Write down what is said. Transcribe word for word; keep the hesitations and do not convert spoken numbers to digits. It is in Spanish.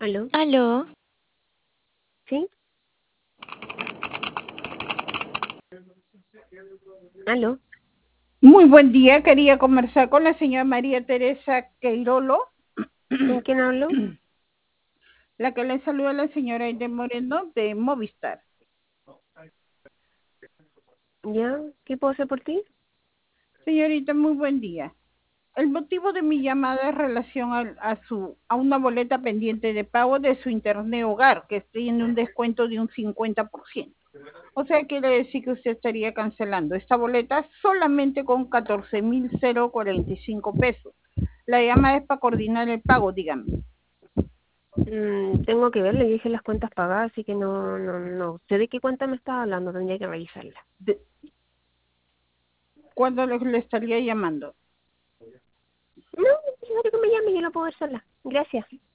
¿Aló? Aló, ¿Sí? ¿Aló? Muy buen día, quería conversar con la señora María Teresa Queirolo, ¿Con quién hablo? la que le saluda la señora Aide Moreno de Movistar. ¿Ya? ¿Qué puedo hacer por ti? Señorita, muy buen día. El motivo de mi llamada es relación a, a su a una boleta pendiente de pago de su internet hogar, que tiene un descuento de un cincuenta por ciento. O sea, quiere decir que usted estaría cancelando esta boleta solamente con catorce mil cuarenta y cinco pesos. La llamada es para coordinar el pago, dígame. Mm, tengo que ver, le dije las cuentas pagadas, así que no, no, no sé de qué cuenta me estaba hablando, tendría que revisarla. De, ¿Cuándo le, le estaría llamando? No, es necesario que me llame, yo no puedo ver sola. Gracias.